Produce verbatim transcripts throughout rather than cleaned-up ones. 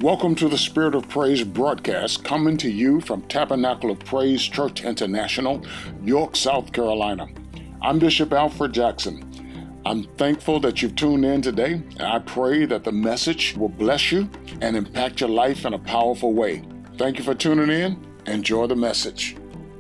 Welcome to the Spirit of Praise broadcast, coming to you from Tabernacle of Praise Church International, York, South Carolina. I'm Bishop Alfred Jackson. I'm thankful that you've tuned in today, and I pray that the message will bless you and impact your life in a powerful way. Thank you for tuning in. Enjoy the message.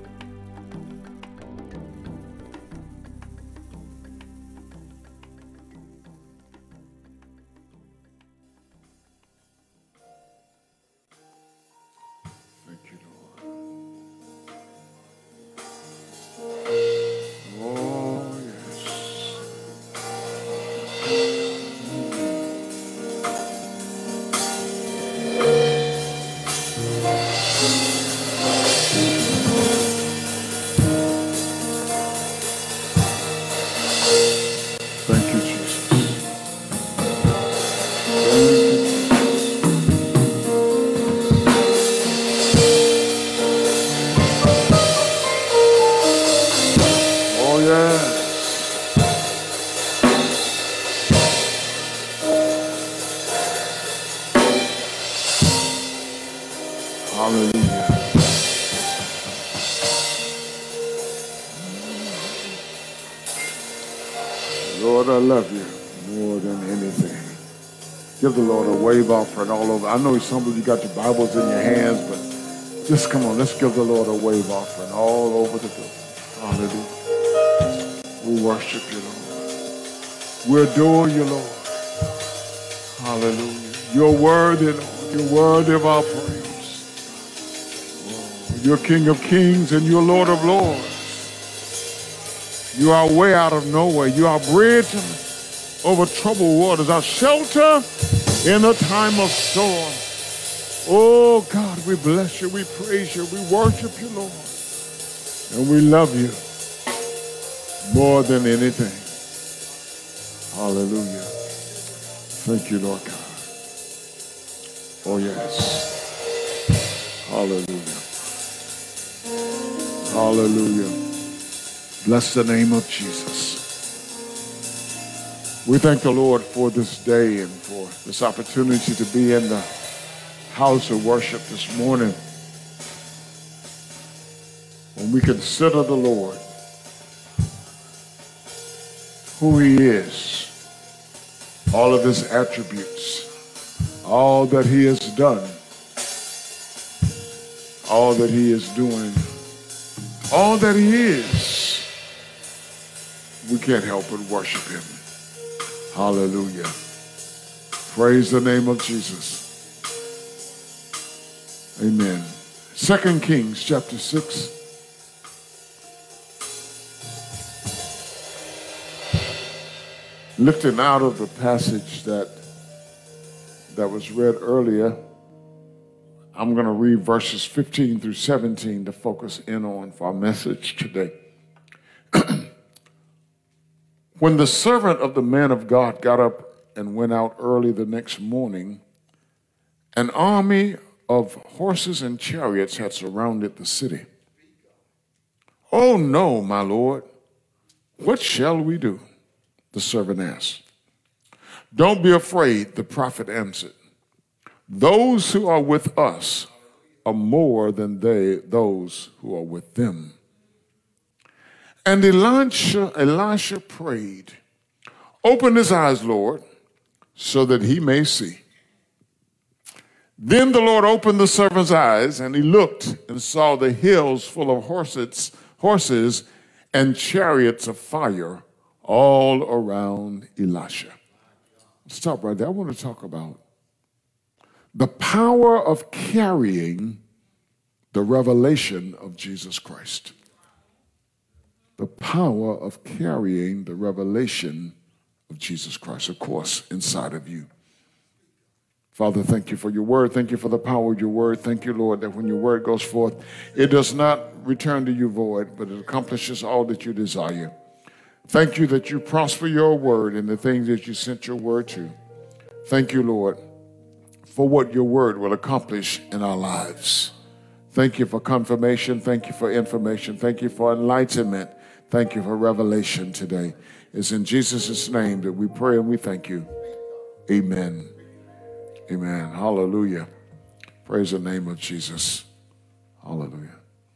Give the Lord a wave offering all over. I know some of you got your Bibles in your hands, but just come on, let's give the Lord a wave offering all over the building. Hallelujah. We worship you, Lord. We adore you, Lord. Hallelujah. You're worthy, Lord. You're worthy of our praise. Oh, you're King of kings and you're Lord of lords. You are way out of nowhere. You are bridge over troubled waters, our shelter in a time of storm. Oh God, we bless you, we praise you, we worship you, Lord. And we love you more than anything. Hallelujah. Thank you, Lord God. Oh yes. Hallelujah. Hallelujah. Bless the name of Jesus. We thank the Lord for this day and for this opportunity to be in the house of worship this morning. When we consider the Lord, who he is, all of his attributes, all that he has done, all that he is doing, all that he is, we can't help but worship him. Hallelujah. Praise the name of Jesus. Amen. Second Kings chapter six. Lifting out of the passage that, that was read earlier, I'm going to read verses fifteen through seventeen to focus in on for our message today. When the servant of the man of God got up and went out early the next morning, an army of horses and chariots had surrounded the city. "Oh no, my lord, what shall we do?" the servant asked. "Don't be afraid," the prophet answered. "Those who are with us are more than they, those who are with them." And Elisha, Elisha prayed, "Open his eyes, Lord, so that he may see." Then the Lord opened the servant's eyes, and he looked and saw the hills full of horses, horses and chariots of fire all around Elisha. Stop right there. I want to talk about the power of carrying the revelation of Jesus Christ. The power of carrying the revelation of Jesus Christ, of course, inside of you. Father, thank you for your word. Thank you for the power of your word. Thank you, Lord, that when your word goes forth, it does not return to you void, but it accomplishes all that you desire. Thank you that you prosper your word in the things that you sent your word to. Thank you, Lord, for what your word will accomplish in our lives. Thank you for confirmation. Thank you for information. Thank you for enlightenment. Thank you for revelation today. It's in Jesus' name that we pray and we thank you. Amen Amen. Hallelujah. Praise the name of Jesus. Hallelujah.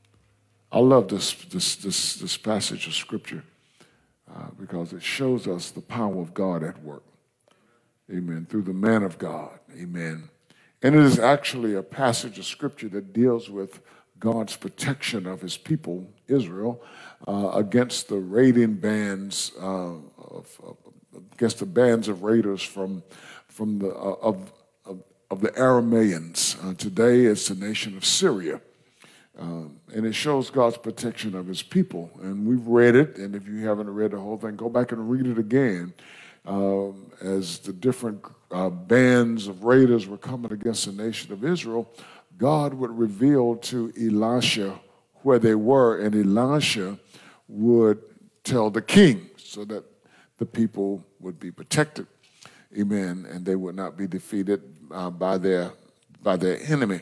I love this, this, this, this passage of Scripture uh, because it shows us the power of God at work. Amen. Through the man of God. Amen. And it is actually a passage of Scripture that deals with God's protection of his people, Israel, uh, against the raiding bands, uh, of, of, against the bands of raiders from, from the, uh, of, of, of the Arameans. Uh, today it's the nation of Syria. Um, and it shows God's protection of his people. And we've read it, and if you haven't read the whole thing, go back and read it again. Um, as the different uh, bands of raiders were coming against the nation of Israel, God would reveal to Elisha where they were, and Elisha would tell the king so that the people would be protected. Amen. And they would not be defeated uh, by their by their enemy.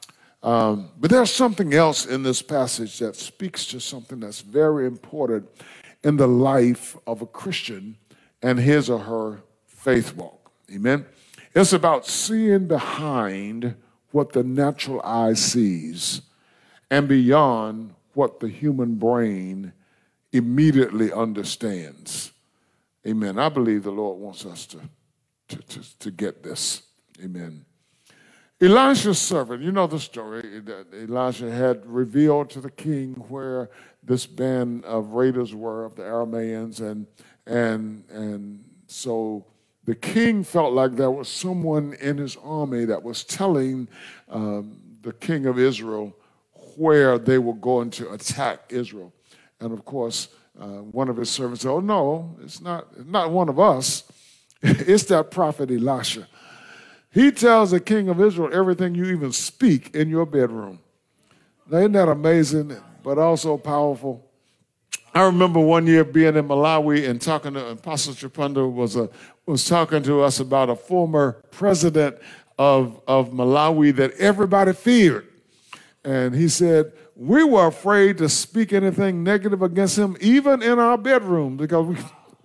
Um, but there's something else in this passage that speaks to something that's very important in the life of a Christian and his or her faith walk. Amen. It's about seeing behind what the natural eye sees and beyond what the human brain immediately understands. Amen. I believe the Lord wants us to, to, to, to get this. Amen. Elisha's servant, you know the story, that Elisha had revealed to the king where this band of raiders were, of the Arameans, and and and so the king felt like there was someone in his army that was telling um, the king of Israel where they were going to attack Israel. And of course, uh, one of his servants said, oh no, it's not, it's not one of us. It's that prophet Elisha. He tells the king of Israel everything you even speak in your bedroom. Now, isn't that amazing, but also powerful? I remember one year being in Malawi and talking to Apostle Chipunda was a, was talking to us about a former president of, of Malawi that everybody feared. And he said, we were afraid to speak anything negative against him, even in our bedroom, because we,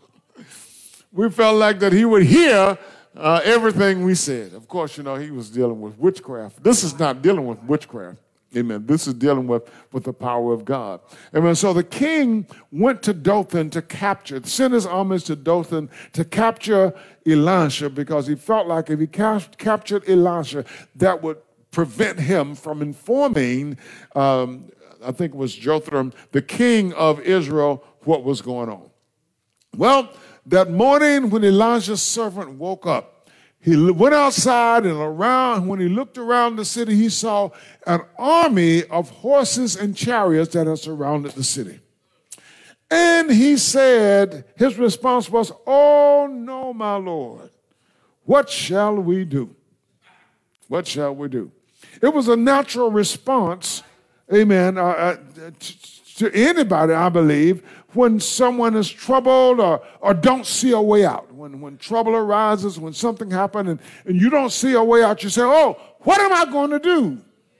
we felt like that he would hear Uh, everything we said. Of course, you know, he was dealing with witchcraft. This is not dealing with witchcraft. Amen. This is dealing with, with the power of God. Amen. So the king went to Dothan to capture, sent his armies to Dothan to capture Elisha because he felt like if he cap- captured Elisha, that would prevent him from informing, um, I think it was Jotham, the king of Israel, what was going on. Well, that morning when Elijah's servant woke up, he went outside and around, when he looked around the city, he saw an army of horses and chariots that had surrounded the city. And he said, his response was, oh no, my Lord, what shall we do? What shall we do? It was a natural response, amen, uh, uh, to anybody, I believe, when someone is troubled or, or don't see a way out. When, when trouble arises, when something happens and, and you don't see a way out, you say, oh, what am I going to do?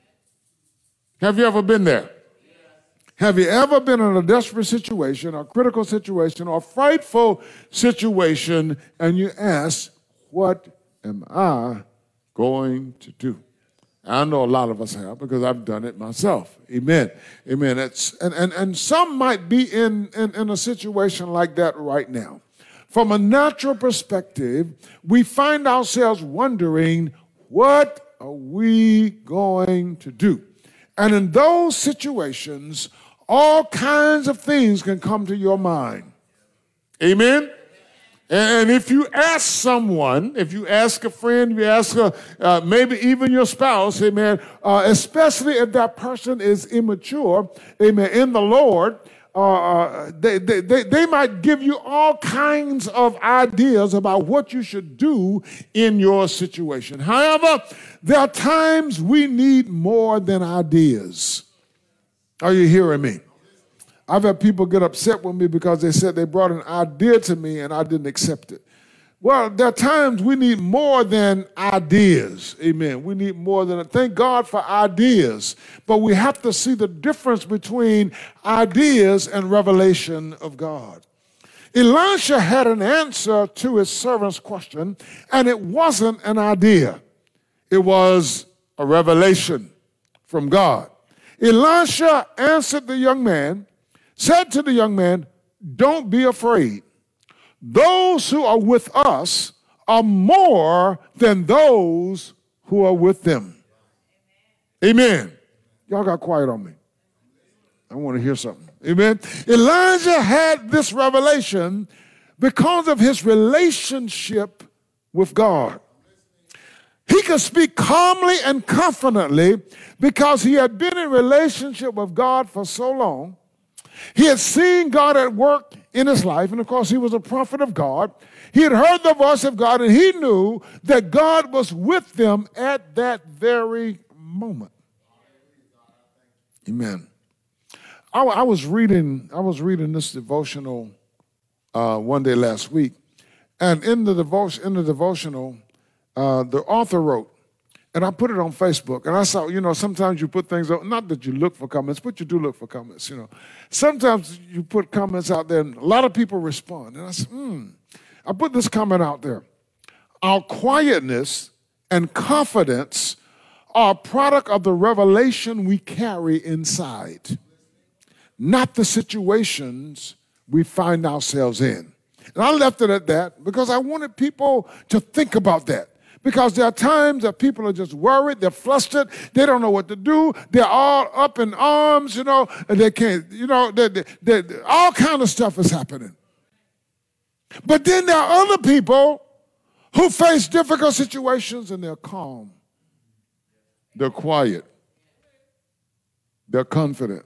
Have you ever been there? Have you ever been in a desperate situation, or critical situation, or frightful situation, and you ask, what am I going to do? I know a lot of us have because I've done it myself. Amen. Amen. It's, and, and, and some might be in, in, in a situation like that right now. From a natural perspective, we find ourselves wondering, what are we going to do? And in those situations, all kinds of things can come to your mind. Amen. And if you ask someone, if you ask a friend, you ask a, uh, maybe even your spouse, amen, uh, especially if that person is immature, amen, in the Lord, uh, they, they, they, they might give you all kinds of ideas about what you should do in your situation. However, there are times we need more than ideas. Are you hearing me? I've had people get upset with me because they said they brought an idea to me and I didn't accept it. Well, there are times we need more than ideas. Amen. We need more than, thank God for ideas, but we have to see the difference between ideas and revelation of God. Elisha had an answer to his servant's question, and it wasn't an idea. It was a revelation from God. Elisha answered the young man, said to the young man, don't be afraid. Those who are with us are more than those who are with them. Amen. Y'all got quiet on me. I want to hear something. Amen. Elijah had this revelation because of his relationship with God. He could speak calmly and confidently because he had been in relationship with God for so long. He had seen God at work in his life, and of course he was a prophet of God. He had heard the voice of God, and he knew that God was with them at that very moment. Amen. I, I was reading, I was reading this devotional uh, one day last week, and in the devotion, in the devotional, uh, the author wrote, and I put it on Facebook, and I saw, you know, sometimes you put things out, not that you look for comments, but you do look for comments, you know. Sometimes you put comments out there, and a lot of people respond. And I said, hmm, I put this comment out there. Our quietness and confidence are a product of the revelation we carry inside, not the situations we find ourselves in. And I left it at that because I wanted people to think about that. Because there are times that people are just worried, they're flustered, they don't know what to do, they're all up in arms, you know, and they can't, you know, they, they, they, all kind of stuff is happening. But then there are other people who face difficult situations and they're calm, they're quiet, they're confident.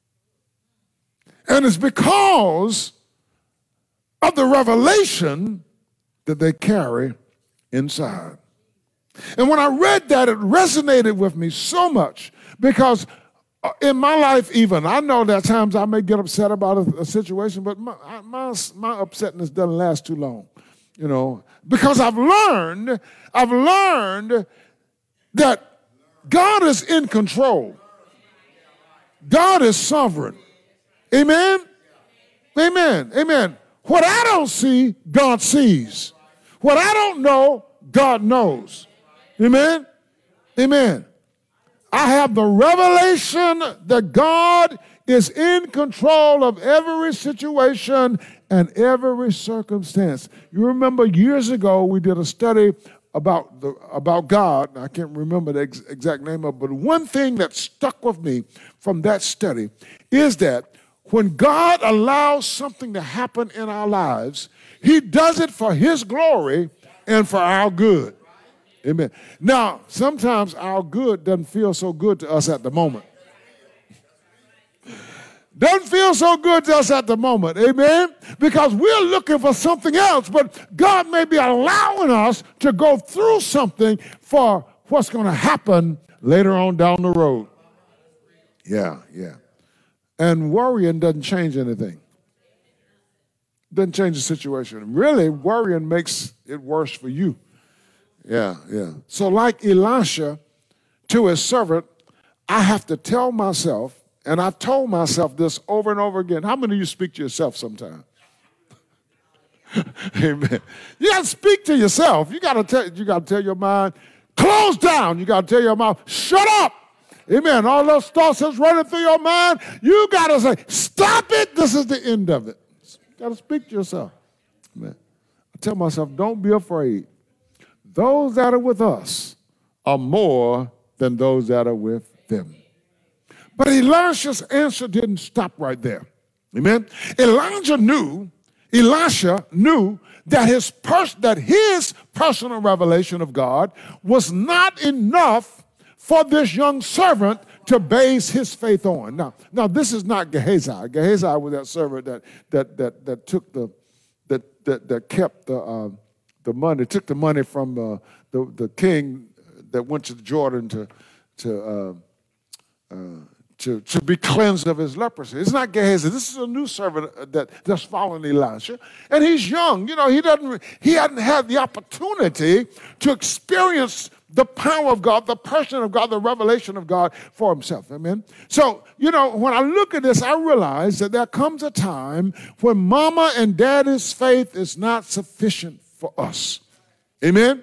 And it's because of the revelation that they carry inside. And when I read that, it resonated with me so much because in my life even, I know there are times I may get upset about a, a situation, but my, my, my upsetness doesn't last too long, you know, because I've learned, I've learned that God is in control. God is sovereign. Amen? Amen. Amen. What I don't see, God sees. What I don't know, God knows. Amen? Amen. I have the revelation that God is in control of every situation and every circumstance. You remember years ago we did a study about the about God. I can't remember the ex- exact name of it, but one thing that stuck with me from that study is that when God allows something to happen in our lives, he does it for his glory and for our good. Amen. Now, sometimes our good doesn't feel so good to us at the moment. Doesn't feel so good to us at the moment. Amen. Because we're looking for something else, but God may be allowing us to go through something for what's going to happen later on down the road. Yeah, yeah. And worrying doesn't change anything. Doesn't change the situation. Really, worrying makes it worse for you. Yeah, yeah. So like Elisha to his servant, I have to tell myself, and I've told myself this over and over again. How many of you speak to yourself sometime? Amen. You got to speak to yourself. You got to tell, you got to tell your mind, close down. You got to tell your mouth, shut up. Amen. All those thoughts that's running through your mind, you got to say, stop it. This is the end of it. You got to speak to yourself. Amen. I tell myself, don't be afraid. Those that are with us are more than those that are with them. But Elisha's answer didn't stop right there. Amen. Elijah knew, Elisha knew that his pers- that his personal revelation of God was not enough for this young servant to base his faith on. Now, now this is not Gehazi. Gehazi was that servant that that that that took the that that, that kept the uh, the money, took the money from uh, the the king that went to Jordan to to uh, uh, to to be cleansed of his leprosy. It's not Gehazi. This is a new servant that that's following Elisha, and he's young. You know, he doesn't he hadn't had the opportunity to experience the power of God, the person of God, the revelation of God for himself. Amen. So, you know, when I look at this, I realize that there comes a time when mama and daddy's faith is not sufficient for us. Amen.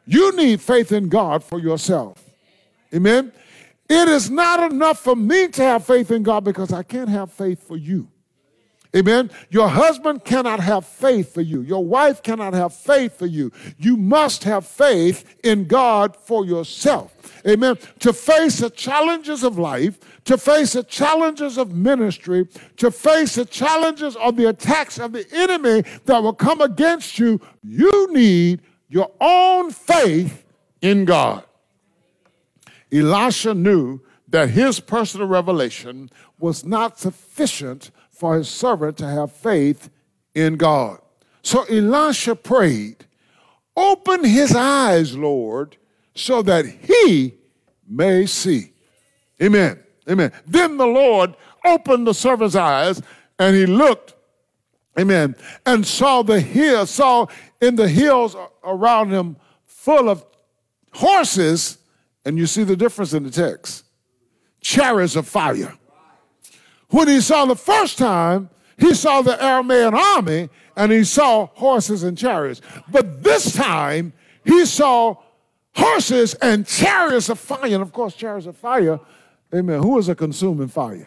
You need faith in God for yourself. Amen? It is not enough for me to have faith in God because I can't have faith for you. Amen? Your husband cannot have faith for you. Your wife cannot have faith for you. You must have faith in God for yourself. Amen? To face the challenges of life, to face the challenges of ministry, to face the challenges of the attacks of the enemy that will come against you, you need your own faith in God. Elisha knew that his personal revelation was not sufficient for his servant to have faith in God. So Elisha prayed, "Open his eyes, Lord, so that he may see." Amen. Amen. Then the Lord opened the servant's eyes, and he looked, amen, and saw the hill, saw in the hills around him full of horses, and you see the difference in the text, chariots of fire. When he saw the first time, he saw the Aramean army, and he saw horses and chariots. But this time, he saw horses and chariots of fire. And of course, chariots of fire, amen, who is a consuming fire?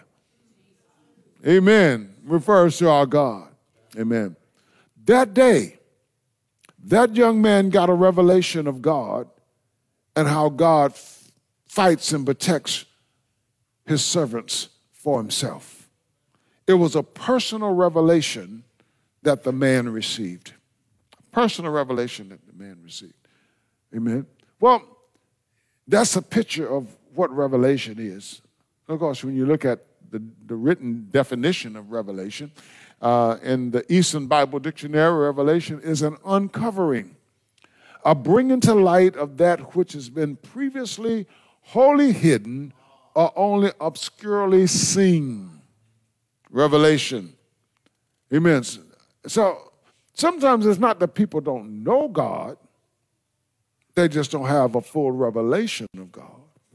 Amen, refers to our God. Amen. That day, that young man got a revelation of God and how God f- fights and protects his servants for himself. It was a personal revelation that the man received. Personal revelation that the man received. Amen. Well, that's a picture of what revelation is. Of course, when you look at the, the written definition of revelation, uh, in the Eastern Bible Dictionary, revelation is an uncovering, a bringing to light of that which has been previously wholly hidden or only obscurely seen. Revelation. Amen. So sometimes it's not that people don't know God, they just don't have a full revelation of God.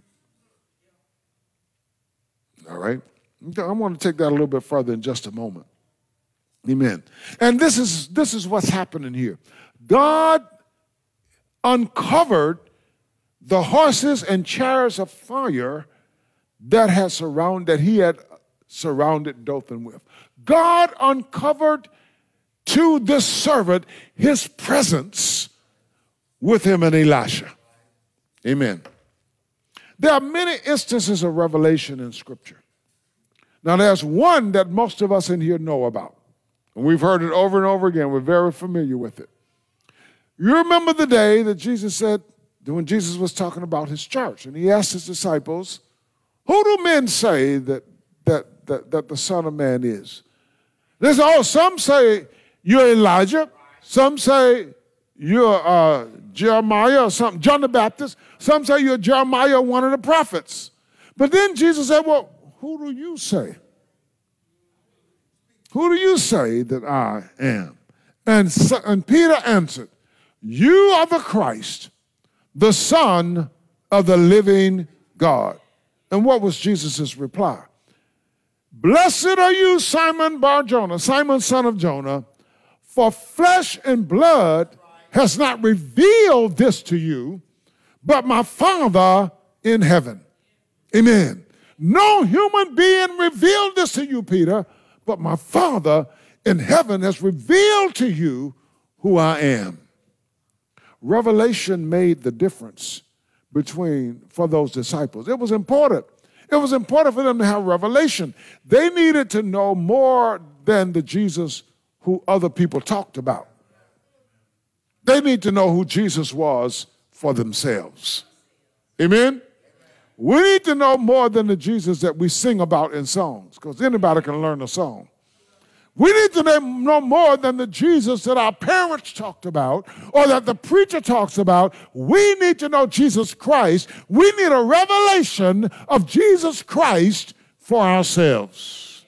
All right? I want to take that a little bit further in just a moment. Amen. And this is this is what's happening here. God uncovered the horses and chariots of fire that had surrounded, that he had surrounded Dothan with. God uncovered to this servant his presence with him and Elisha. Amen. There are many instances of revelation in Scripture. Now, there's one that most of us in here know about. And we've heard it over and over again. We're very familiar with it. You remember the day that Jesus said, when Jesus was talking about his church, and he asked his disciples, who do men say that that that, that the Son of Man is? They say, oh, some say you're Elijah. Some say you're uh, Jeremiah or something, John the Baptist. Some say you're Jeremiah, one of the prophets. But then Jesus said, well, who do you say? Who do you say that I am? And, so, and Peter answered, you are the Christ, the Son of the living God. And what was Jesus' reply? Blessed are you, Simon Bar-Jonah, Simon son of Jonah, for flesh and blood has not revealed this to you, but my Father in heaven. Amen. No human being revealed this to you, Peter, but my Father in heaven has revealed to you who I am. Revelation made the difference between, for those disciples. It was important. It was important for them to have revelation. They needed to know more than the Jesus who other people talked about. They need to know who Jesus was for themselves. Amen? We need to know more than the Jesus that we sing about in songs, because anybody can learn a song. We need to know more than the Jesus that our parents talked about or that the preacher talks about. We need to know Jesus Christ. We need a revelation of Jesus Christ for ourselves.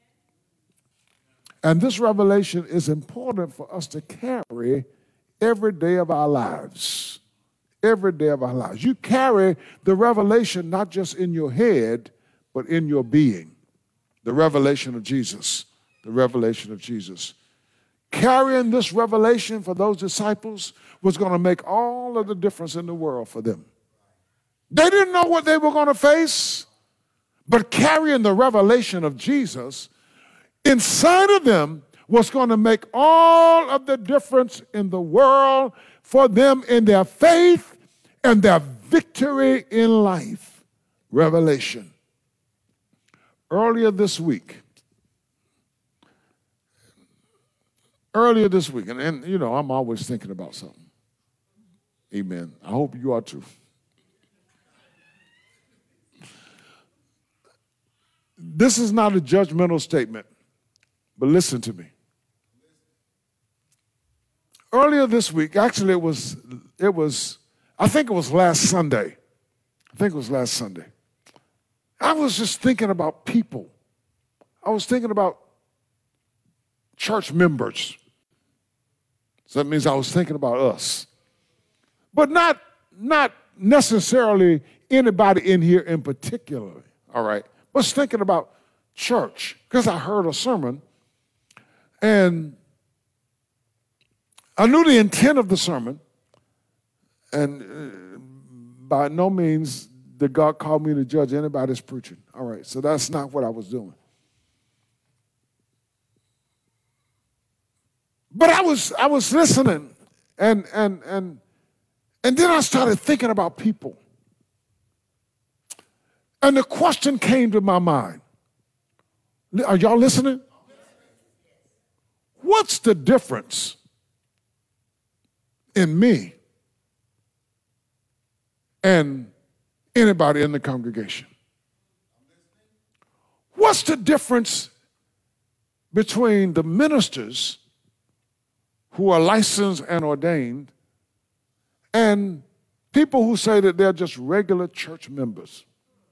And this revelation is important for us to carry every day of our lives. Every day of our lives. You carry the revelation not just in your head, but in your being. The revelation of Jesus. The revelation of Jesus. carrying this revelation for those disciples was going to make all of the difference in the world for them. They didn't know what they were going to face, but carrying the revelation of Jesus inside of them was going to make all of the difference in the world for them in their faith and their victory in life. Revelation. Earlier this week, earlier this week, and, and you know, I'm always thinking about something. Amen. I hope you are too. This is not a judgmental statement, but listen to me. Earlier this week, actually it was, it was, I think it was last Sunday. I think it was last Sunday. I was just thinking about people. I was thinking about church members. So that means I was thinking about us. But not, not necessarily anybody in here in particular, all right? I was thinking about church because I heard a sermon and I knew the intent of the sermon, and uh, by no means did God call me to judge anybody's preaching. All right, so that's not what I was doing. But I was I was listening, and and and and then I started thinking about people. And the question came to my mind. Are y'all listening? What's the difference in me and anybody in the congregation? What's the difference between the ministers who are licensed and ordained and people who say that they're just regular church members?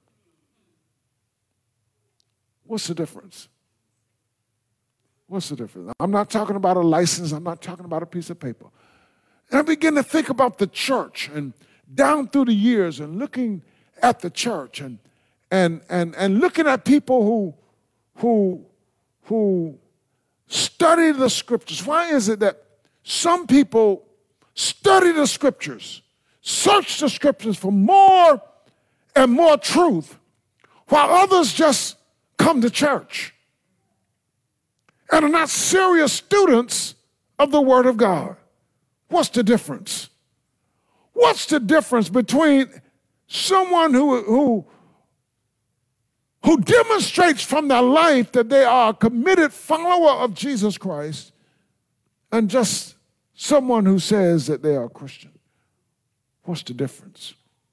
What's the difference? What's the difference? I'm not talking about a license. I'm not talking about a piece of paper. And I began to think about the church and down through the years and looking at the church and and and and looking at people who who who study the scriptures. Why is it that some people study the scriptures, search the scriptures for more and more truth, while others just come to church and are not serious students of the Word of God? What's the difference? What's the difference between someone who, who, who demonstrates from their life that they are a committed follower of Jesus Christ and just someone who says that they are a Christian? What's the difference?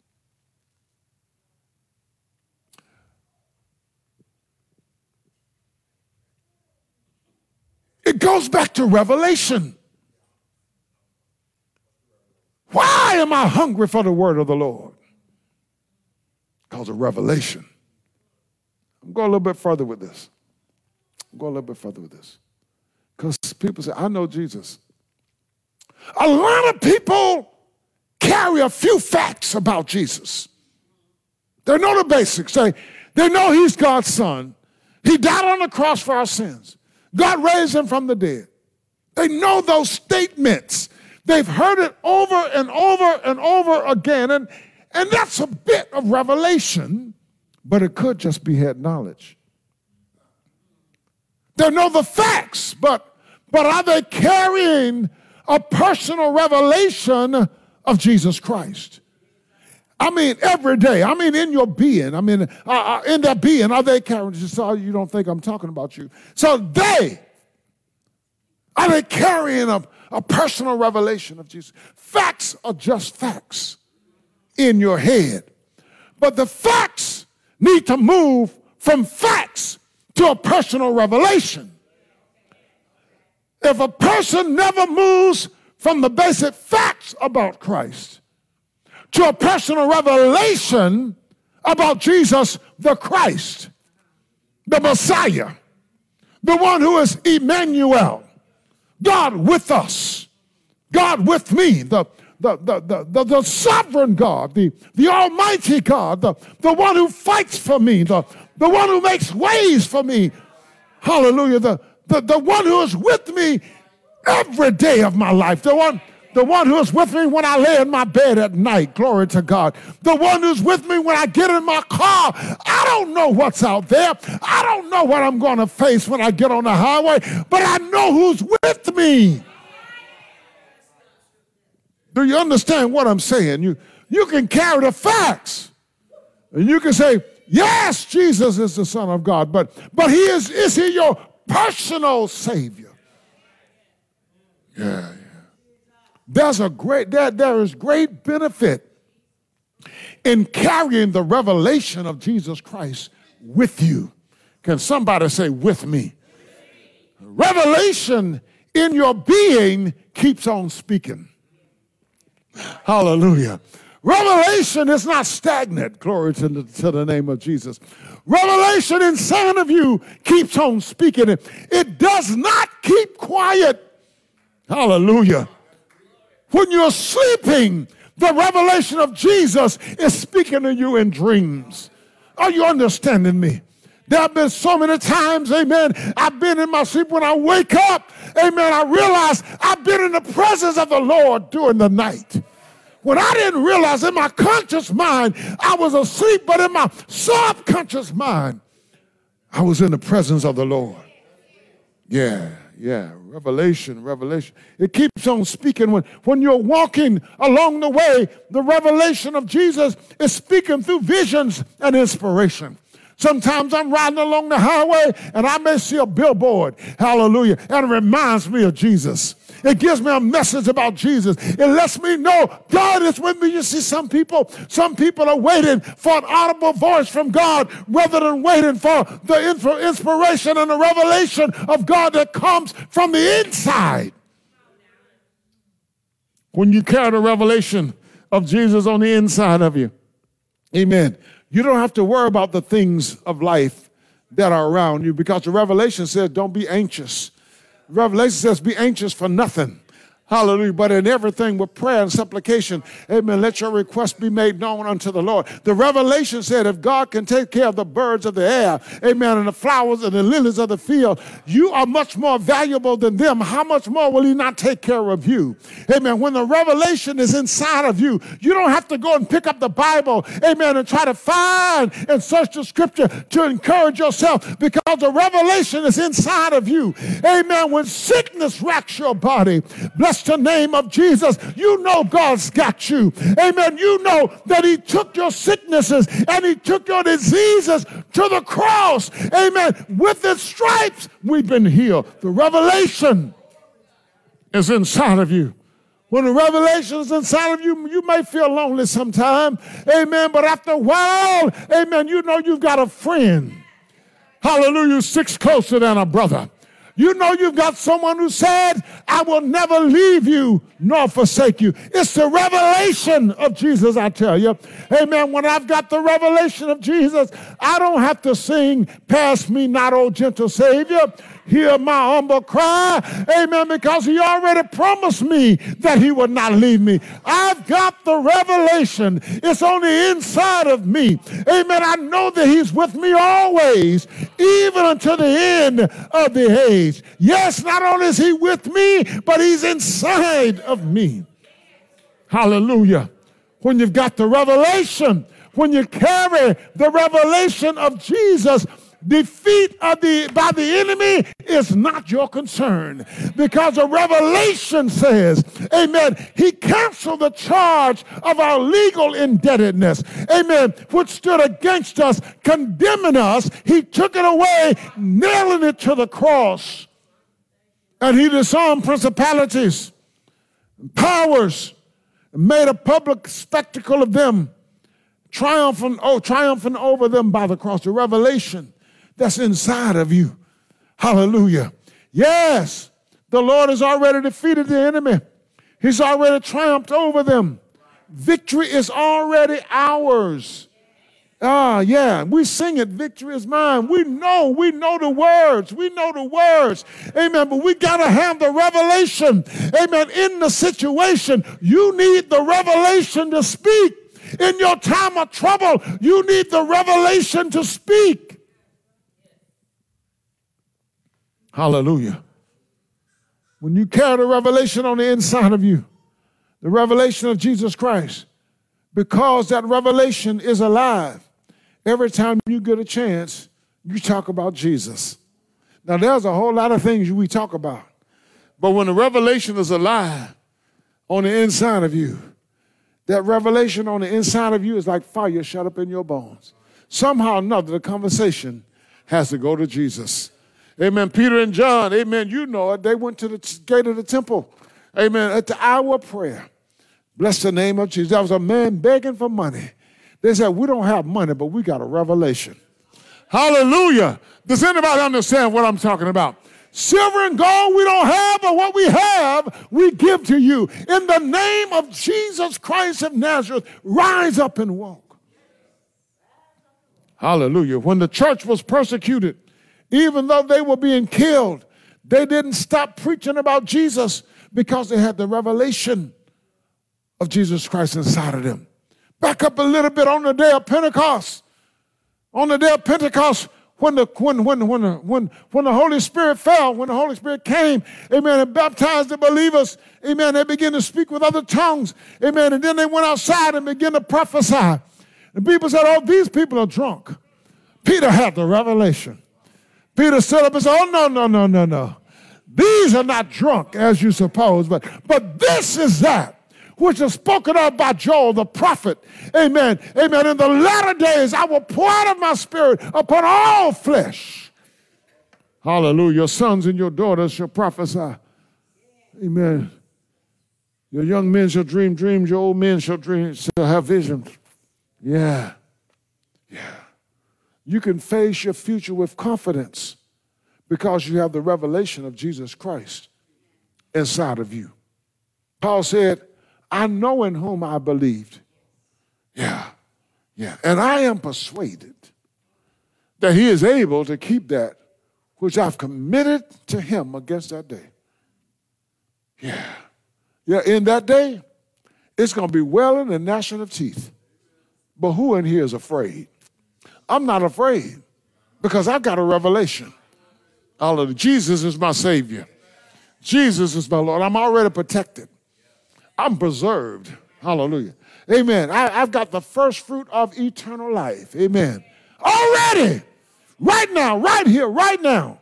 It goes back to Revelation. Why am I hungry for the word of the Lord? Because of revelation. I'm going a little bit further with this. I'm going a little bit further with this. Because people say, I know Jesus. A lot of people carry a few facts about Jesus. They know the basics. They, they know he's God's son. He died on the cross for our sins. God raised him from the dead. They know those statements. They've heard it over and over and over again. And, and that's a bit of revelation, but it could just be head knowledge. They know the facts, but, but are they carrying a personal revelation of Jesus Christ? I mean, every day. I mean, in your being. I mean, uh, uh, in their being, are they carrying? So you don't think I'm talking about you. So they, are they carrying a, a personal revelation of Jesus? Facts are just facts in your head. But the facts need to move from facts to a personal revelation. If a person never moves from the basic facts about Christ to a personal revelation about Jesus the Christ, the Messiah, the one who is Emmanuel, God with us, God with me, the, the, the, the, the, the sovereign God, the, the almighty God, the, the one who fights for me, the, the one who makes ways for me, hallelujah, the, the, the one who is with me every day of my life. The one, the one who is with me when I lay in my bed at night. Glory to God. The one who's with me when I get in my car. I don't know what's out there. I don't know what I'm going to face when I get on the highway, but I know who's with me. Do you understand what I'm saying? You, you can carry the facts. And you can say, yes, Jesus is the Son of God, but, but he is, is he your personal Savior? Yeah, yeah. There's a great, there, there is great benefit in carrying the revelation of Jesus Christ with you. Can somebody say, with me? Revelation in your being keeps on speaking. Hallelujah. Revelation is not stagnant. Glory to the, to the name of Jesus. Revelation inside of you keeps on speaking. It, it does not keep quiet. Hallelujah. When you're sleeping, the revelation of Jesus is speaking to you in dreams. Are you understanding me? There have been so many times, amen, I've been in my sleep. When I wake up, amen, I realize I've been in the presence of the Lord during the night. When I didn't realize in my conscious mind I was asleep, but in my subconscious mind, I was in the presence of the Lord. Yeah, yeah, revelation, revelation. It keeps on speaking. When, when you're walking along the way, the revelation of Jesus is speaking through visions and inspiration. Sometimes I'm riding along the highway and I may see a billboard, hallelujah, and it reminds me of Jesus. It gives me a message about Jesus. It lets me know God is with me. You see, some people, some people are waiting for an audible voice from God rather than waiting for the inspiration and the revelation of God that comes from the inside. When you carry the revelation of Jesus on the inside of you, amen, you don't have to worry about the things of life that are around you, because the revelation says don't be anxious. Revelation says be anxious for nothing. Hallelujah. But in everything with prayer and supplication, amen, let your request be made known unto the Lord. The revelation said if God can take care of the birds of the air, amen, and the flowers and the lilies of the field, you are much more valuable than them. How much more will he not take care of you? Amen. When the revelation is inside of you, you don't have to go and pick up the Bible, amen, and try to find and search the scripture to encourage yourself, because the revelation is inside of you. Amen. When sickness racks your body, bless the name of Jesus, you know God's got you. Amen. You know that he took your sicknesses and he took your diseases to the cross. Amen. With his stripes, we've been healed. The revelation is inside of you. When the revelation is inside of you, you may feel lonely sometime. Amen. But after a while, amen, you know you've got a friend. Hallelujah. Sticks closer than a brother. You know you've got someone who said, I will never leave you nor forsake you. It's the revelation of Jesus, I tell you. Amen. When I've got the revelation of Jesus, I don't have to sing, pass me not, O gentle Savior. Hear my humble cry. Amen. Because he already promised me that he would not leave me. I've got the revelation. It's on the inside of me. Amen. I know that he's with me always, even until the end of the age. Yes, not only is he with me, but he's inside of me. Hallelujah. When you've got the revelation, when you carry the revelation of Jesus, defeat of the by the enemy is not your concern, because the revelation says, amen, he canceled the charge of our legal indebtedness, amen, which stood against us, condemning us. He took it away, nailing it to the cross, and he disarmed principalities, powers, made a public spectacle of them, triumphant, oh, triumphant over them by the cross. The revelation that's inside of you. Hallelujah. Yes, the Lord has already defeated the enemy. He's already triumphed over them. Victory is already ours. Ah, yeah, we sing it, victory is mine. We know, we know the words. We know the words. Amen, but we got to have the revelation. Amen, in the situation, you need the revelation to speak. In your time of trouble, you need the revelation to speak. Hallelujah. When you carry the revelation on the inside of you, the revelation of Jesus Christ, because that revelation is alive, every time you get a chance, you talk about Jesus. Now, there's a whole lot of things we talk about, but when the revelation is alive on the inside of you, that revelation on the inside of you is like fire shut up in your bones. Somehow or another, the conversation has to go to Jesus. Amen. Peter and John, amen, you know it. They went to the gate of the temple, amen, at the hour of prayer. Bless the name of Jesus. There was a man begging for money. They said, we don't have money, but we got a revelation. Hallelujah. Does anybody understand what I'm talking about? Silver and gold we don't have, but what we have, we give to you. In the name of Jesus Christ of Nazareth, rise up and walk. Hallelujah. When the church was persecuted, even though they were being killed, they didn't stop preaching about Jesus because they had the revelation of Jesus Christ inside of them. Back up a little bit on the day of Pentecost. On the day of Pentecost, when the when when when the, when when the Holy Spirit fell, when the Holy Spirit came, amen, and baptized the believers, amen, they began to speak with other tongues, amen, and then they went outside and began to prophesy. And people said, oh, these people are drunk. Peter had the revelation. Peter stood up and said, oh, no, no, no, no, no. These are not drunk, as you suppose, but, but this is that which is spoken of by Joel the prophet. Amen. Amen. In the latter days, I will pour out of my spirit upon all flesh. Hallelujah. Your sons and your daughters shall prophesy. Amen. Your young men shall dream dreams. Your old men shall dream, shall have visions. Yeah. Yeah. You can face your future with confidence because you have the revelation of Jesus Christ inside of you. Paul said, I know in whom I believed. Yeah, yeah. And I am persuaded that he is able to keep that which I've committed to him against that day. Yeah. Yeah, in that day, it's going to be wailing and gnashing of teeth. But who in here is afraid? I'm not afraid because I've got a revelation. Hallelujah. Jesus is my Savior. Jesus is my Lord. I'm already protected. I'm preserved. Hallelujah. Amen. I, I've got the first fruit of eternal life. Amen. Already. Right now. Right here. Right now.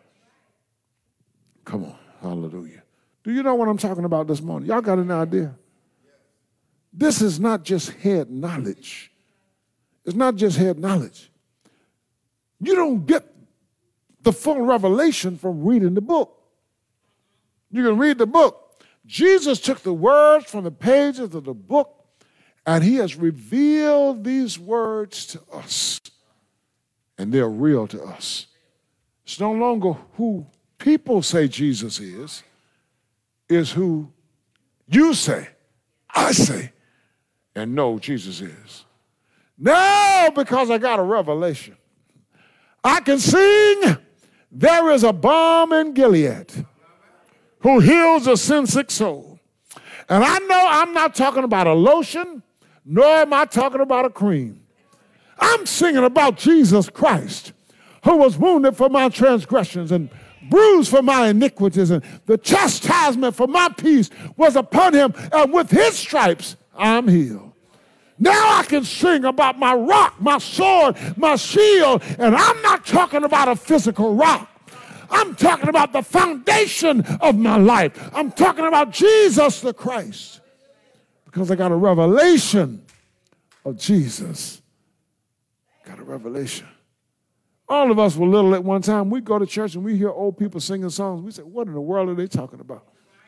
Come on. Hallelujah. Do you know what I'm talking about this morning? Y'all got an idea? This is not just head knowledge. It's not just head knowledge. You don't get the full revelation from reading the book. You can read the book. Jesus took the words from the pages of the book, and he has revealed these words to us, and they're real to us. It's no longer who people say Jesus is, it's who you say, I say, and know Jesus is. Now, because I got a revelation, I can sing, there is a balm in Gilead who heals a sin-sick soul. And I know I'm not talking about a lotion, nor am I talking about a cream. I'm singing about Jesus Christ, who was wounded for my transgressions and bruised for my iniquities, and the chastisement for my peace was upon him, and with his stripes I'm healed. Now I can sing about my rock, my sword, my shield, and I'm not talking about a physical rock. I'm talking about the foundation of my life. I'm talking about Jesus the Christ. Because I got a revelation of Jesus. Got a revelation. All of us were little at one time. We go to church and we hear old people singing songs. We say, what in the world are they talking about?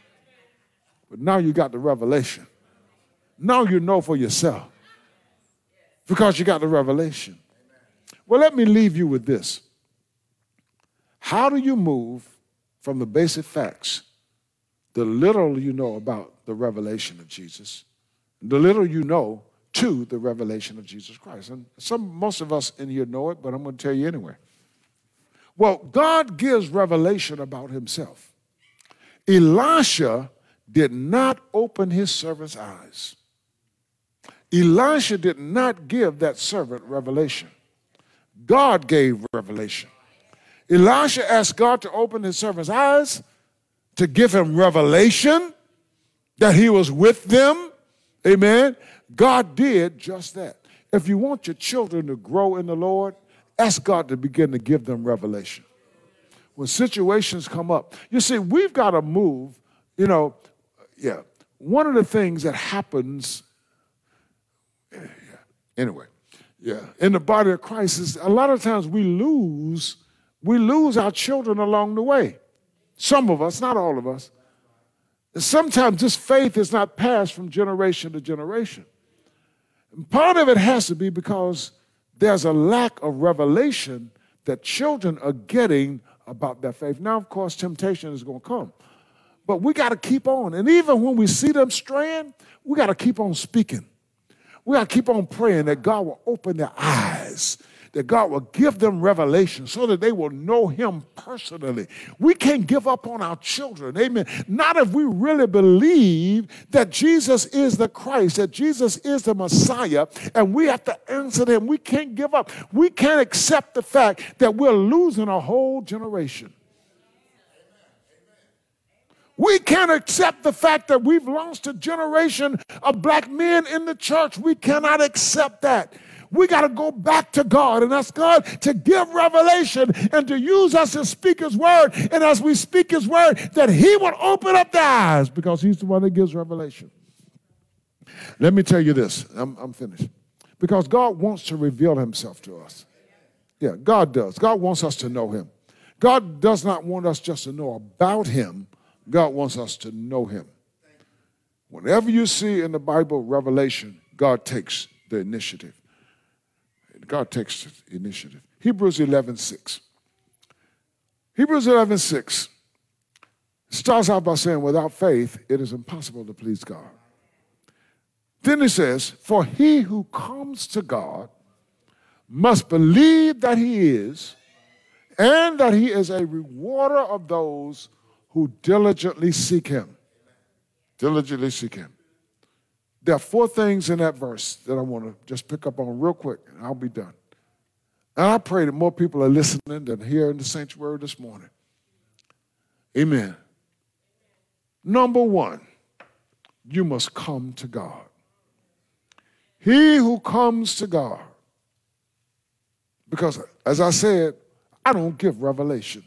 But now you got the revelation. Now you know for yourself. Because you got the revelation. Well, let me leave you with this. How do you move from the basic facts, the little you know about the revelation of Jesus, the little you know to the revelation of Jesus Christ? And some, most of us in here know it, but I'm going to tell you anyway. Well, God gives revelation about himself. Elisha did not open his servant's eyes. Elisha did not give that servant revelation. God gave revelation. Elisha asked God to open his servant's eyes to give him revelation that he was with them. Amen. God did just that. If you want your children to grow in the Lord, ask God to begin to give them revelation. When situations come up, you see, we've got to move, you know, yeah. One of the things that happens, yeah, anyway, yeah, in the body of Christ is a lot of times we lose, we lose our children along the way. Some of us, not all of us. Sometimes this faith is not passed from generation to generation. And part of it has to be because there's a lack of revelation that children are getting about their faith. Now, of course, temptation is going to come. But we got to keep on. And even when we see them straying, we got to keep on speaking. We got to keep on praying that God will open their eyes, that God will give them revelation so that they will know him personally. We can't give up on our children, amen. Not if we really believe that Jesus is the Christ, that Jesus is the Messiah, and we have to answer them. We can't give up. We can't accept the fact that we're losing a whole generation. We can't accept the fact that we've lost a generation of black men in the church. We cannot accept that. We got to go back to God and ask God to give revelation and to use us to speak his word. And as we speak his word, that he would open up the eyes because he's the one that gives revelation. Let me tell you this. I'm, I'm finished. Because God wants to reveal himself to us. Yeah, God does. God wants us to know him. God does not want us just to know about him. God wants us to know him. Whenever you see in the Bible revelation, God takes the initiative. God takes the initiative. Hebrews eleven six. Hebrews eleven six starts out by saying, without faith, it is impossible to please God. Then it says, for he who comes to God must believe that he is, and that he is a rewarder of those who diligently seek him. Diligently seek him. There are four things in that verse that I want to just pick up on real quick, and I'll be done. And I pray that more people are listening than here in the sanctuary this morning. Amen. Number one, you must come to God. He who comes to God, because as I said, I don't give revelation.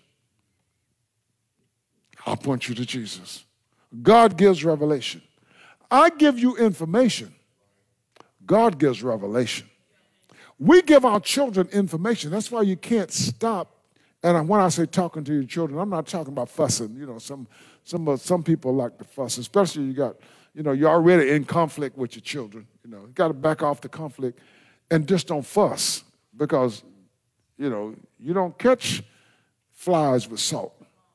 I'll point you to Jesus. God gives revelation. I give you information. God gives revelation. We give our children information. That's why you can't stop. And when I say talking to your children, I'm not talking about fussing. You know, some some some people like to fuss, especially you got, you know, you're already in conflict with your children. You know, you got to back off the conflict and just don't fuss because, you know, you don't catch flies with salt.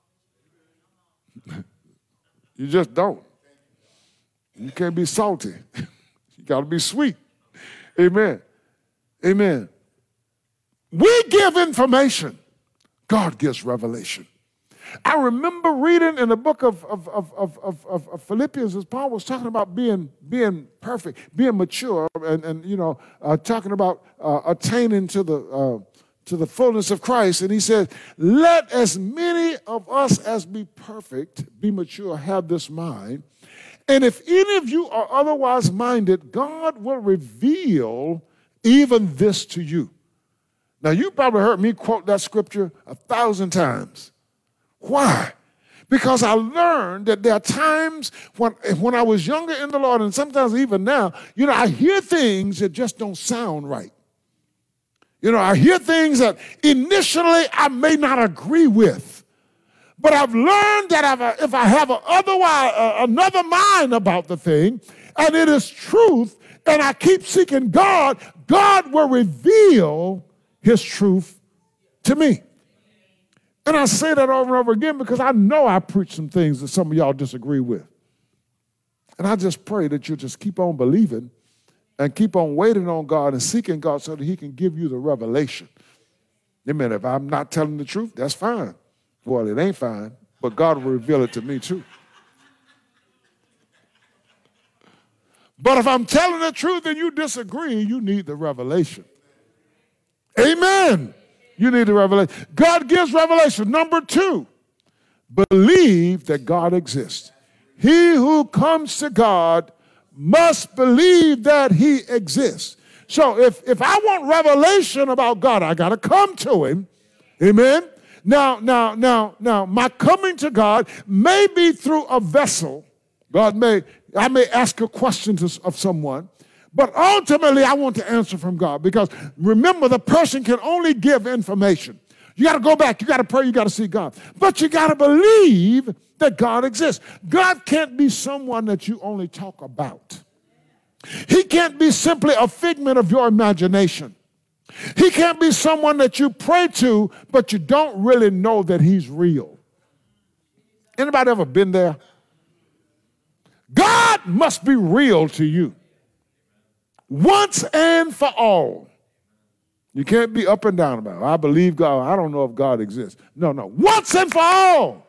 You just don't. You can't be salty. You got to be sweet. Amen. Amen. We give information. God gives revelation. I remember reading in the book of, of, of, of, of, of Philippians as Paul was talking about being, being perfect, being mature, and, and you know, uh, talking about uh, attaining to the uh, to the fullness of Christ. And he said, let as many of us as be perfect, be mature, have this mind. And if any of you are otherwise minded, God will reveal even this to you. Now, you probably heard me quote that scripture a thousand times. Why? Because I learned that there are times when, when I was younger in the Lord, and sometimes even now, you know, I hear things that just don't sound right. You know, I hear things that initially I may not agree with. But I've learned that if I have a otherwise, uh, another mind about the thing, and it is truth, and I keep seeking God, God will reveal his truth to me. And I say that over and over again because I know I preach some things that some of y'all disagree with. And I just pray that you just keep on believing and keep on waiting on God and seeking God so that he can give you the revelation. Amen. If I'm not telling the truth, that's fine. Well, it ain't fine, but God will reveal it to me too. But if I'm telling the truth and you disagree, you need the revelation. Amen. You need the revelation. God gives revelation. Number two, believe that God exists. He who comes to God must believe that he exists. So if, if I want revelation about God, I got to come to him. Amen. Now, now, now, now, my coming to God may be through a vessel. God may, I may ask a question to, of someone, but ultimately I want to answer from God, because remember, the person can only give information. You got to go back, you got to pray, you got to see God. But you got to believe that God exists. God can't be someone that you only talk about. He can't be simply a figment of your imagination. He can't be someone that you pray to, but you don't really know that he's real. Anybody ever been there? God must be real to you once and for all. You can't be up and down about it. I believe God. I don't know if God exists. No, no. Once and for all.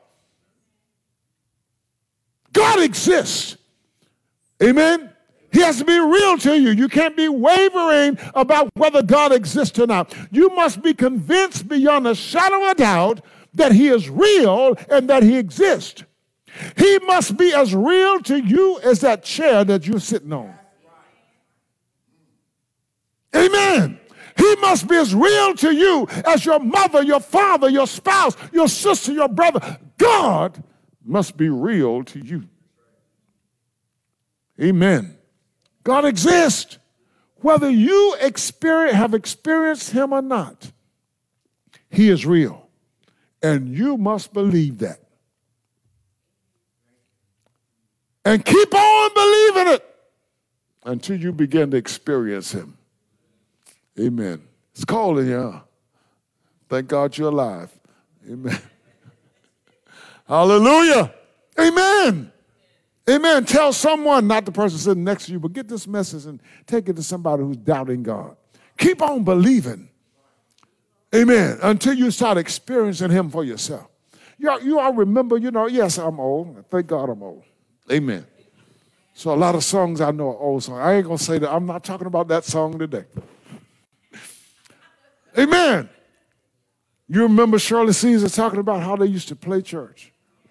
God exists. Amen? He has to be real to you. You can't be wavering about whether God exists or not. You must be convinced beyond a shadow of a doubt that he is real and that he exists. He must be as real to you as that chair that you're sitting on. Amen. He must be as real to you as your mother, your father, your spouse, your sister, your brother. God must be real to you. Amen. God exists. Whether you experience, have experienced him or not, he is real. And you must believe that. And keep on believing it until you begin to experience him. Amen. It's calling you. Thank God you're alive. Amen. Hallelujah. Amen. Amen. Tell someone, not the person sitting next to you, but get this message and take it to somebody who's doubting God. Keep on believing. Amen. Until you start experiencing him for yourself. You all, you all remember, you know, yes, I'm old. Thank God I'm old. Amen. So a lot of songs I know are old songs. I ain't going to say that. I'm not talking about that song today. Amen. You remember Shirley Caesar talking about how they used to play church.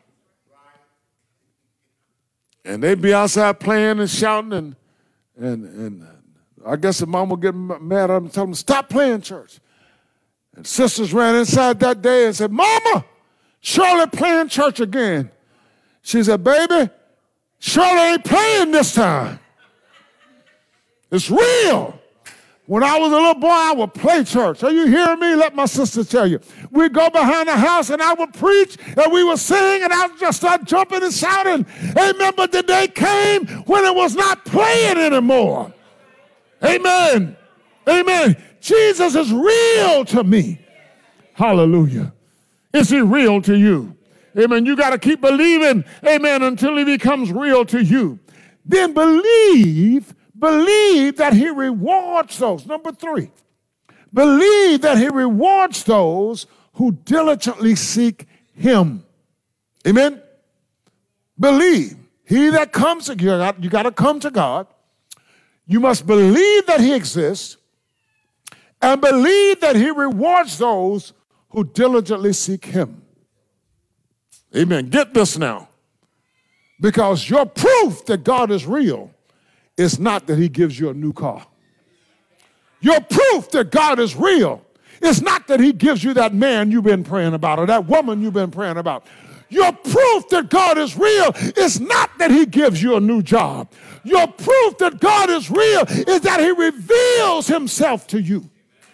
And they'd be outside playing and shouting, and and and I guess the mom would get mad at them and tell them, stop playing church. And sisters ran inside that day and said, Mama, Shirley playing church again. She said, baby, Shirley ain't playing this time. It's real. When I was a little boy, I would play church. Are you hearing me? Let my sister tell you. We'd go behind the house and I would preach and we would sing and I would just start jumping and shouting. Amen. But the day came when it was not playing anymore. Amen. Amen. Jesus is real to me. Hallelujah. Is he real to you? Amen. You got to keep believing. Amen. Until he becomes real to you. Then believe. Believe that he rewards those. Number three, believe that he rewards those who diligently seek him. Amen? Believe. He that comes to God, you got to come to God. You must believe that he exists and believe that he rewards those who diligently seek him. Amen. Get this now. Because your proof that God is real it's not that he gives you a new car. Your proof that God is real is not that he gives you that man you've been praying about or that woman you've been praying about. Your proof that God is real is not that he gives you a new job. Your proof that God is real is that he reveals himself to you.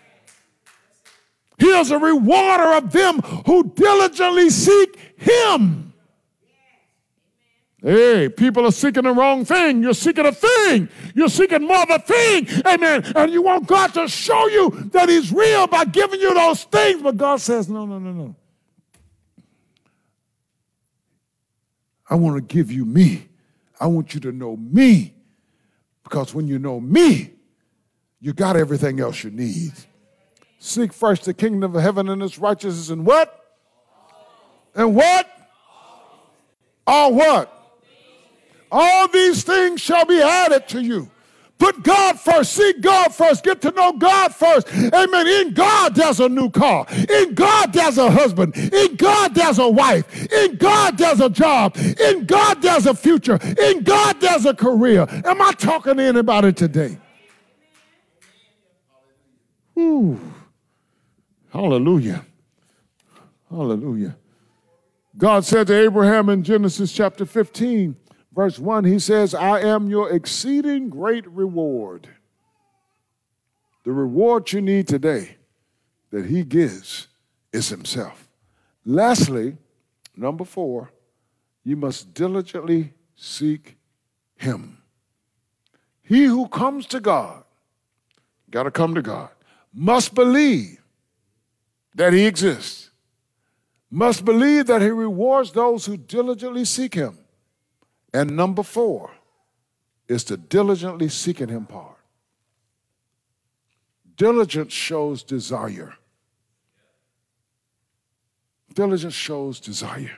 He is a rewarder of them who diligently seek him. Hey, people are seeking the wrong thing. You're seeking a thing. You're seeking more of a thing. Amen. And you want God to show you that he's real by giving you those things. But God says, no, no, no, no. I want to give you me. I want you to know me. Because when you know me, you got everything else you need. Seek first the kingdom of heaven and its righteousness and what? And what? All what? All these things shall be added to you. Put God first. Seek God first. Get to know God first. Amen. In God, there's a new car. In God, there's a husband. In God, there's a wife. In God, there's a job. In God, there's a future. In God, there's a career. Am I talking to anybody today? Ooh. Hallelujah. Hallelujah. God said to Abraham in Genesis chapter fifteen, verse one, he says, I am your exceeding great reward. The reward you need today that he gives is himself. Lastly, number four, you must diligently seek him. He who comes to God, got to come to God, must believe that he exists, must believe that he rewards those who diligently seek him. And number four is the diligently seeking him part. Diligence shows desire. Diligence shows desire.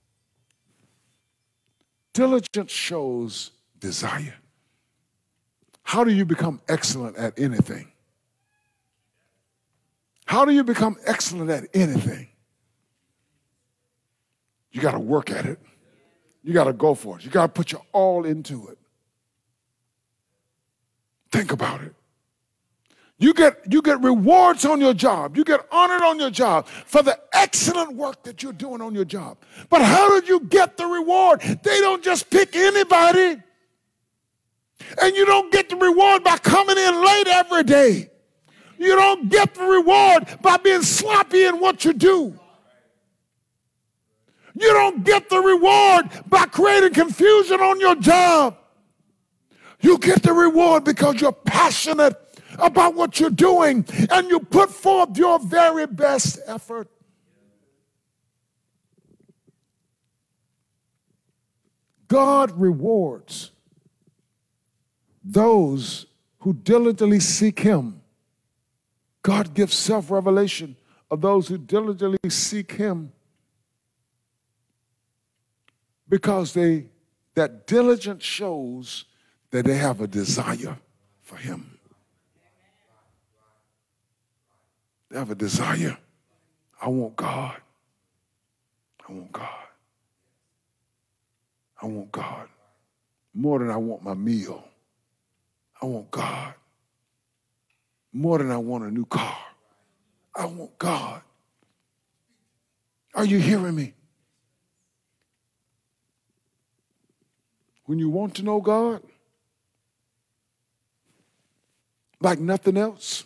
Diligence shows desire. How do you become excellent at anything? How do you become excellent at anything? You got to work at it. You got to go for it. You got to put your all into it. Think about it. You get, you get rewards on your job. You get honored on your job for the excellent work that you're doing on your job. But how did you get the reward? They don't just pick anybody. And you don't get the reward by coming in late every day. You don't get the reward by being sloppy in what you do. You don't get the reward by creating confusion on your job. You get the reward because you're passionate about what you're doing and you put forth your very best effort. God rewards those who diligently seek him. God gives self-revelation of those who diligently seek him because they, that diligence shows that they have a desire for him. They have a desire. I want God. I want God. I want God. More than I want my meal. I want God. More than I want a new car. I want God. Are you hearing me? When you want to know God, like nothing else,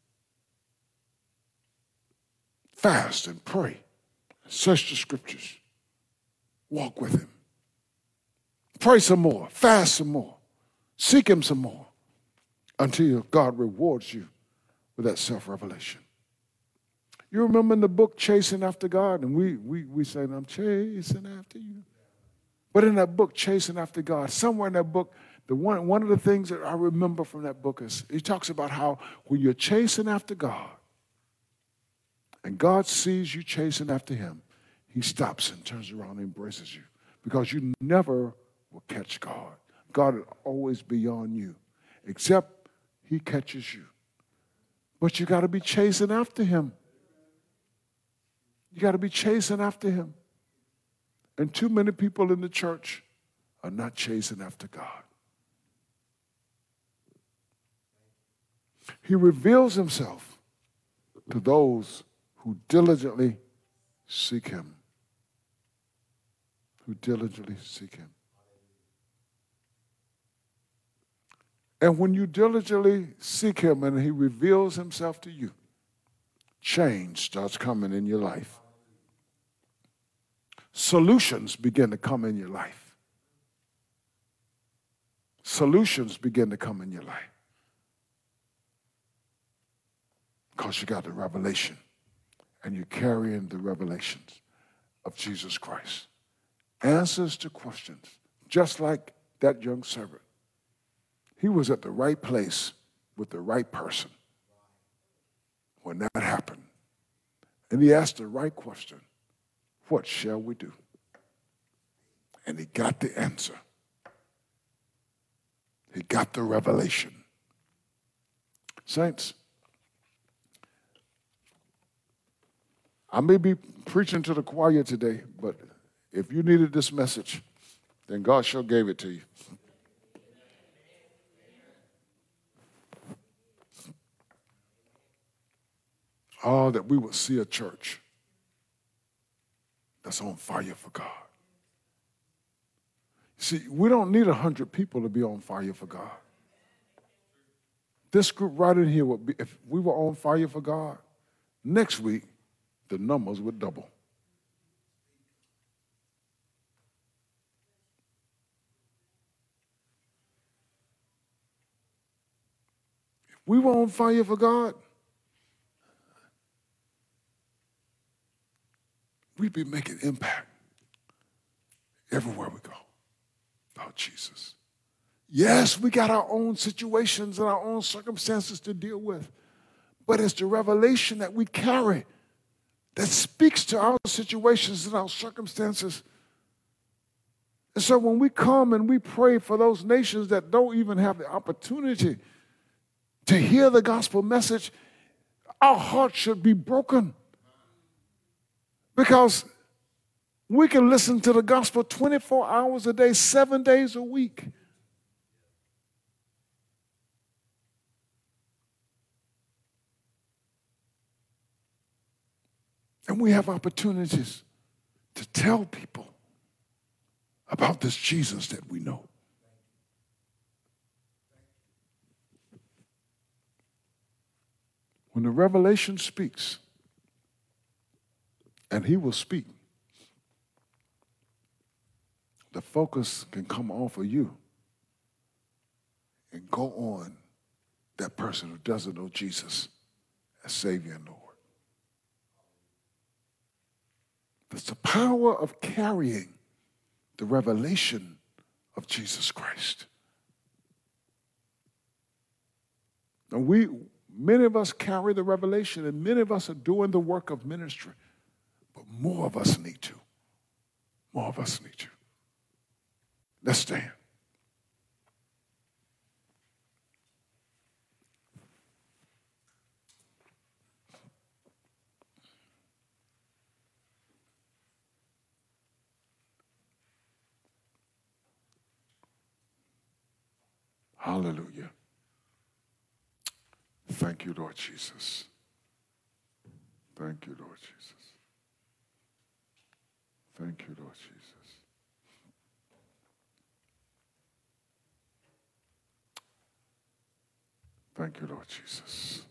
fast and pray. Search the scriptures. Walk with him. Pray some more. Fast some more. Seek him some more until God rewards you with that self-revelation. You remember in the book Chasing After God, and we we we say, I'm chasing after you. But in that book, Chasing After God, somewhere in that book, the one, one of the things that I remember from that book is he talks about how when you're chasing after God and God sees you chasing after him, he stops and turns around and embraces you because you never will catch God. God will always be on you, except he catches you. But you got to be chasing after him. You got to be chasing after him. And too many people in the church are not chasing after God. He reveals himself to those who diligently seek him. Who diligently seek him. And when you diligently seek him and he reveals himself to you, change starts coming in your life. Solutions begin to come in your life. Solutions begin to come in your life. Because you got the revelation and you're carrying the revelations of Jesus Christ. Answers to questions, just like that young servant. He was at the right place with the right person when that happened. And he asked the right question. What shall we do? And he got the answer. He got the revelation. Saints, I may be preaching to the choir today, but if you needed this message, then God sure gave it to you. Oh, that we would see a church that's on fire for God. See, we don't need a hundred people to be on fire for God. This group right in here would be, if we were on fire for God, next week, the numbers would double. If we were on fire for God, we'd be making impact everywhere we go about Jesus. Yes, we got our own situations and our own circumstances to deal with, but it's the revelation that we carry that speaks to our situations and our circumstances. And so when we come and we pray for those nations that don't even have the opportunity to hear the gospel message, our hearts should be broken. Because we can listen to the gospel twenty-four hours a day, seven days a week. And we have opportunities to tell people about this Jesus that we know. When the revelation speaks, and he will speak, the focus can come off of you and go on that person who doesn't know Jesus as Savior and Lord. That's the power of carrying the revelation of Jesus Christ. And we, many of us carry the revelation, and many of us are doing the work of ministry. But more of us need to. More of us need to. Let's stand. Hallelujah. Thank you, Lord Jesus. Thank you, Lord Jesus. Thank you, Lord Jesus. Thank you, Lord Jesus.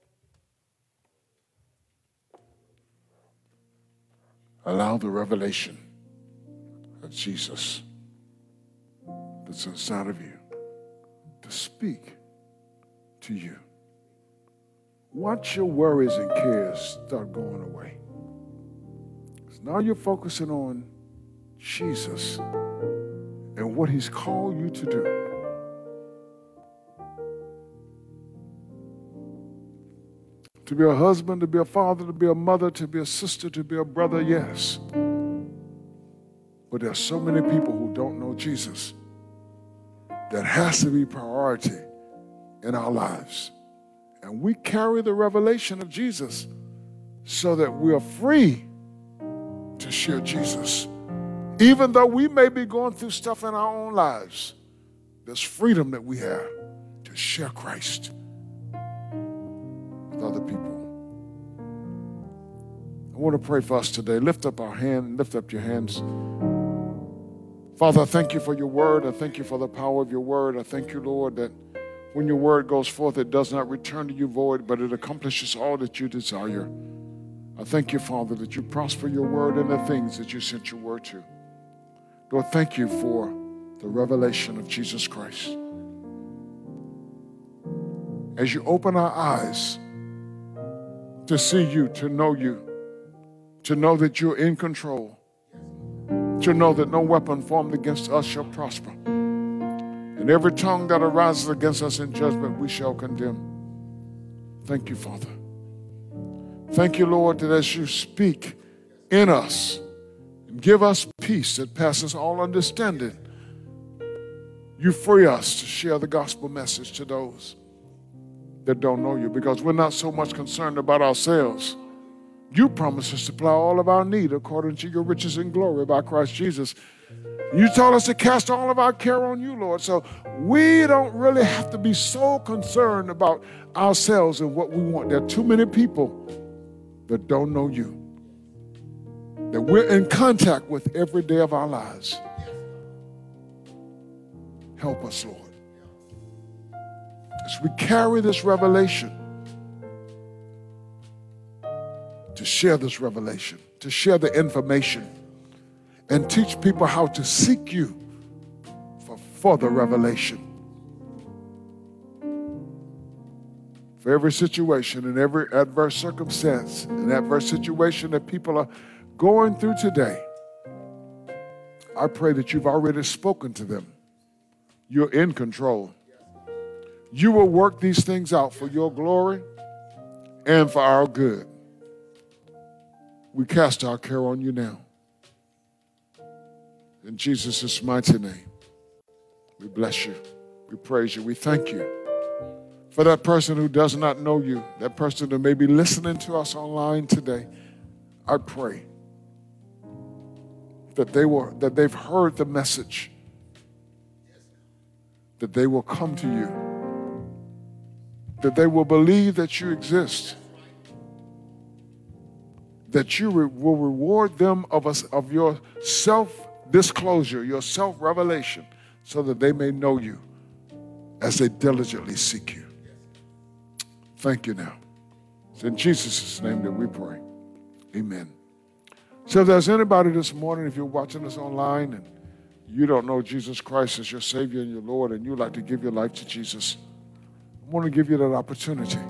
Allow the revelation of Jesus that's inside of you to speak to you. Watch your worries and cares start going away. Because now you're focusing on Jesus and what he's called you to do. To be a husband, to be a father, to be a mother, to be a sister, to be a brother, yes. But there are so many people who don't know Jesus. That has to be priority in our lives. And we carry the revelation of Jesus so that we are free to share Jesus. Even though we may be going through stuff in our own lives, there's freedom that we have to share Christ with other people. I want to pray for us today. Lift up our hand, lift up your hands. Father, I thank you for your word. I thank you for the power of your word. I thank you, Lord, that when your word goes forth, it does not return to you void, but it accomplishes all that you desire. I thank you, Father, that you prosper your word in the things that you sent your word to. Lord, thank you for the revelation of Jesus Christ. As you open our eyes to see you, to know you, to know that you're in control, to know that no weapon formed against us shall prosper. And every tongue that arises against us in judgment, we shall condemn. Thank you, Father. Thank you, Lord, that as you speak in us and give us peace that passes all understanding, you free us to share the gospel message to those that don't know you, because we're not so much concerned about ourselves. You promised to supply all of our need according to your riches and glory by Christ Jesus. You told us to cast all of our care on you, Lord. So we don't really have to be so concerned about ourselves and what we want. There are too many people that don't know you, that we're in contact with every day of our lives. Help us, Lord, as we carry this revelation, to share this revelation, to share the information, and teach people how to seek you for further revelation. For every situation and every adverse circumstance and adverse situation that people are going through today, I pray that you've already spoken to them. You're in control. You will work these things out for your glory and for our good. We cast our care on you now. In Jesus' mighty name, we bless you. We praise you. We thank you for that person who does not know you, that person who may be listening to us online today. I pray that they will, that they've heard the message, that they will come to you, that they will believe that you exist, that you re- will reward them of us of your self-disclosure, your self-revelation, so that they may know you as they diligently seek you. Thank you now. It's in Jesus' name that we pray. Amen. So if there's anybody this morning, if you're watching us online and you don't know Jesus Christ as your Savior and your Lord, and you'd like to give your life to Jesus, I want to give you that opportunity.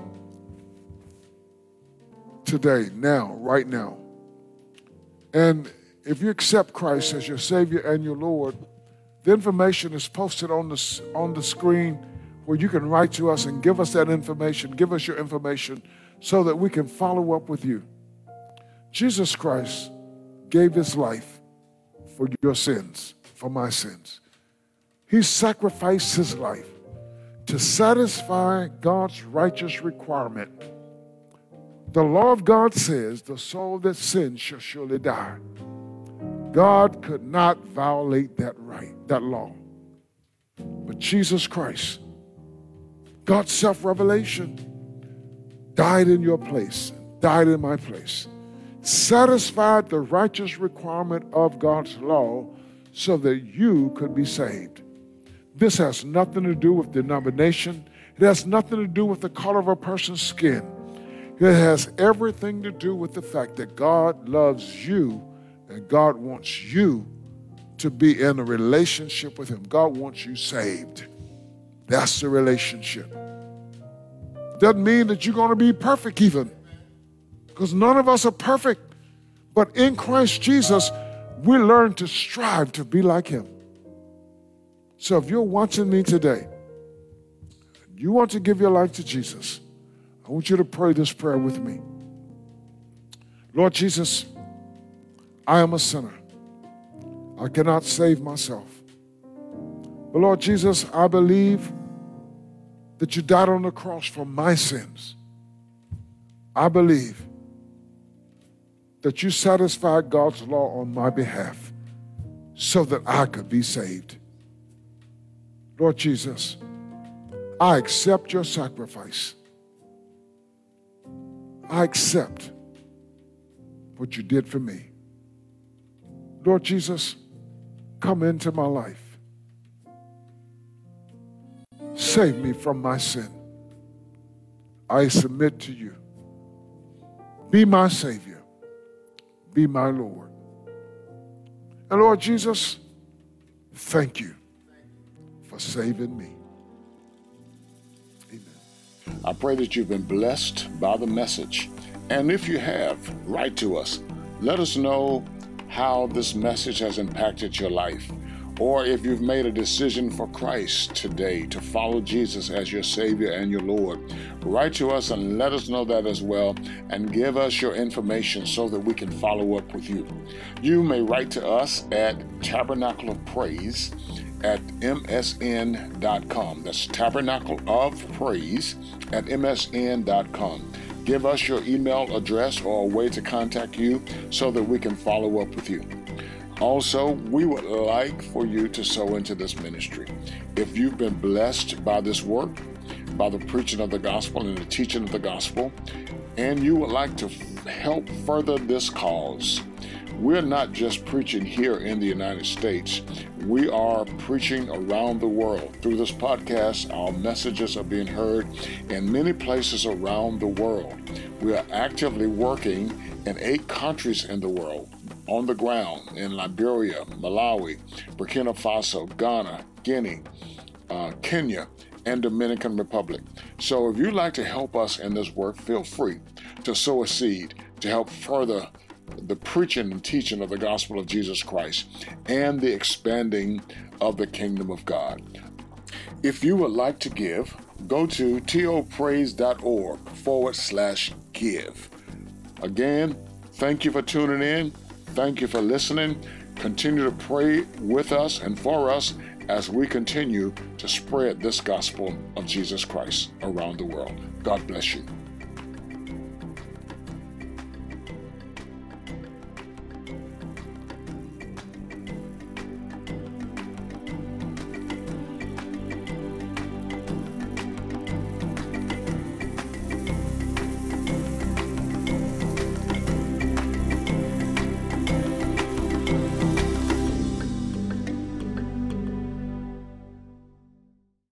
Today, now, right now. And if you accept Christ as your Savior and your Lord, the information is posted on the, on the screen where you can write to us and give us that information, give us your information so that we can follow up with you. Jesus Christ gave his life for your sins, for my sins. He sacrificed his life to satisfy God's righteous requirement. The law of God says, the soul that sins shall surely die. God could not violate that right, that law. But Jesus Christ, God's self-revelation, died in your place, died in my place, satisfied the righteous requirement of God's law so that you could be saved. This has nothing to do with denomination. It has nothing to do with the color of a person's skin. It has everything to do with the fact that God loves you and God wants you to be in a relationship with him. God wants you saved. That's the relationship. Doesn't mean that you're going to be perfect even, because none of us are perfect. But in Christ Jesus, we learn to strive to be like him. So if you're watching me today, you want to give your life to Jesus, I want you to pray this prayer with me. Lord Jesus, I am a sinner. I cannot save myself. But Lord Jesus, I believe that you died on the cross for my sins. I believe that you satisfied God's law on my behalf so that I could be saved. Lord Jesus, I accept your sacrifice. I accept what you did for me. Lord Jesus, come into my life. Save me from my sin. I submit to you. Be my Savior. Be my Lord. And Lord Jesus, thank you for saving me. Amen. I pray that you've been blessed by the message. And if you have, write to us. Let us know how this message has impacted your life, or if you've made a decision for Christ today to follow Jesus as your Savior and your Lord. Write to us and let us know that as well, and give us your information so that we can follow up with you. You may write to us at Tabernacle of Praise, at m s n dot com. That's Tabernacle of Praise at m s n dot com. Give us your email address or a way to contact you so that we can follow up with you. Also, we would like for you to sow into this ministry. If you've been blessed by this work, by the preaching of the gospel and the teaching of the gospel, and you would like to f- help further this cause, we're not just preaching here in the United States. We are preaching around the world. Through this podcast, our messages are being heard in many places around the world. We are actively working in eight countries in the world, on the ground in Liberia, Malawi, Burkina Faso, Ghana, Guinea, uh, Kenya, and Dominican Republic. So if you'd like to help us in this work, feel free to sow a seed to help further the preaching and teaching of the gospel of Jesus Christ and the expanding of the kingdom of God. If you would like to give, go to topraise.org forward slash give. Again, thank you for tuning in. Thank you for listening. Continue to pray with us and for us as we continue to spread this gospel of Jesus Christ around the world. God bless you.